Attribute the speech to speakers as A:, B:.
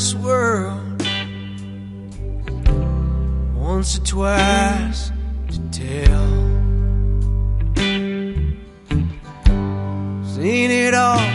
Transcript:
A: this world once or twice to tell. Seen it all,